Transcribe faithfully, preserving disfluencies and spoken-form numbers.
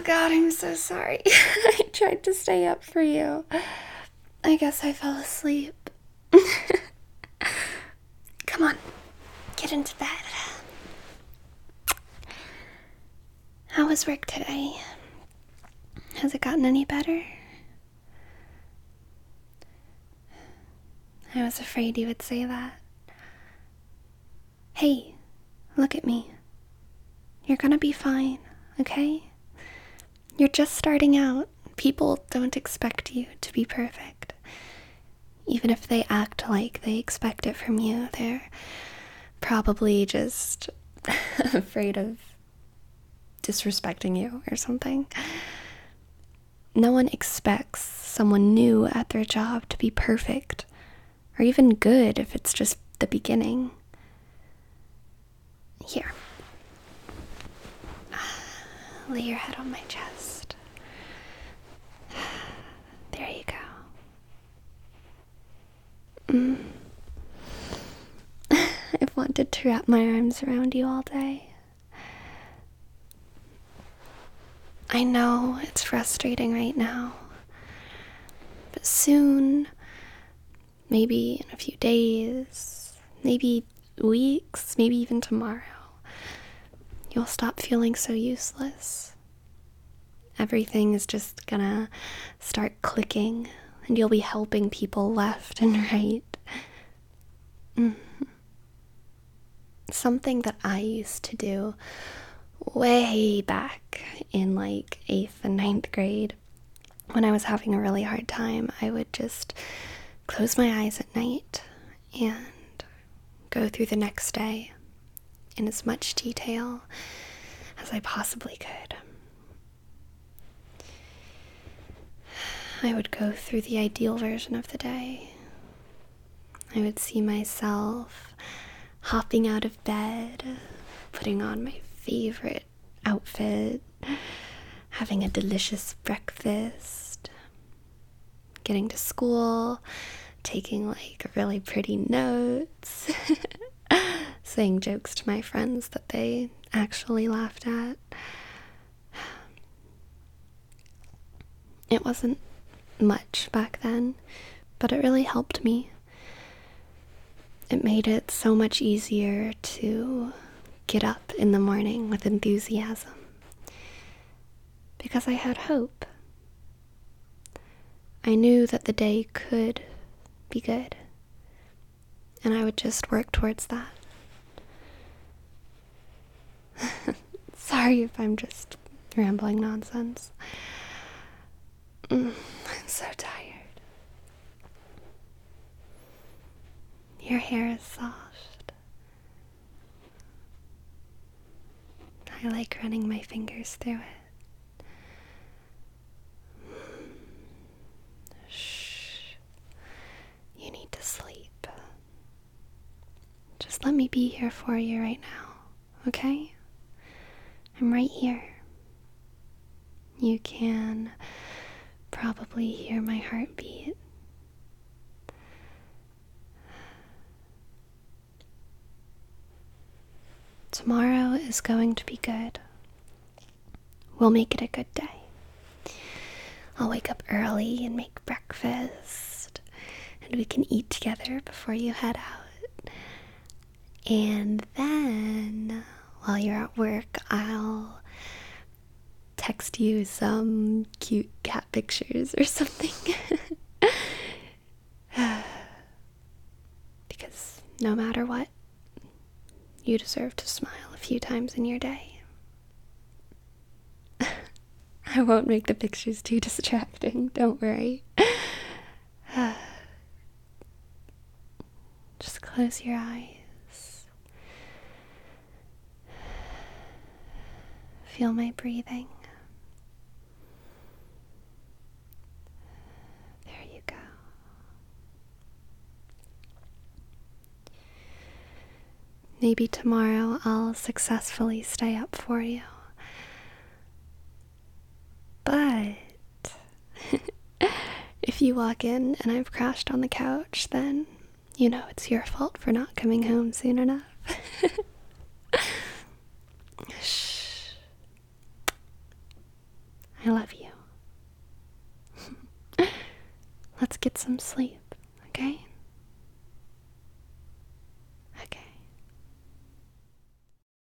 God, I'm so sorry. I tried to stay up for you. I guess I fell asleep. Come on, get into bed. How was work today? Has it gotten any better? I was afraid you would say that. Hey, look at me. You're gonna be fine, okay? You're just starting out. People don't expect you to be perfect. Even if they act like they expect it from you, they're probably just afraid of disrespecting you or something. No one expects someone new at their job to be perfect, or even good if it's just the beginning. Here. Lay your head on my chest. There you go. Mm. I've wanted to wrap my arms around you all day. I know it's frustrating right now, but soon, maybe in a few days, maybe weeks, maybe even tomorrow, you'll stop feeling so useless. Everything is just gonna start clicking, and you'll be helping people left and right. Mm. Something that I used to do way back in like eighth and ninth grade, when I was having a really hard time, I would just close my eyes at night and go through the next day in as much detail as I possibly could. I would go through the ideal version of the day. I would see myself hopping out of bed, putting on my favorite outfit, having a delicious breakfast, getting to school, taking like really pretty notes, saying jokes to my friends that they actually laughed at. It wasn't much back then, but it really helped me. It made it so much easier to get up in the morning with enthusiasm, because I had hope. I knew that the day could be good, and I would just work towards that. Sorry if I'm just rambling nonsense. Mm, I'm so tired. Your hair is soft. I like running my fingers through it. Shh. You need to sleep. Just let me be here for you right now, okay? I'm right here. You can probably hear my heartbeat. Tomorrow is going to be good. We'll make it a good day. I'll wake up early and make breakfast, and we can eat together before you head out. And then, while you're at work, I'll text you some cute cat pictures or something. Because no matter what, you deserve to smile a few times in your day. I won't make the pictures too distracting, don't worry. Just close your eyes. Feel my breathing. There you go. Maybe tomorrow I'll successfully stay up for you. But if you walk in and I've crashed on the couch, then you know it's your fault for not coming home soon enough. Shh. I love you. Let's get some sleep, okay?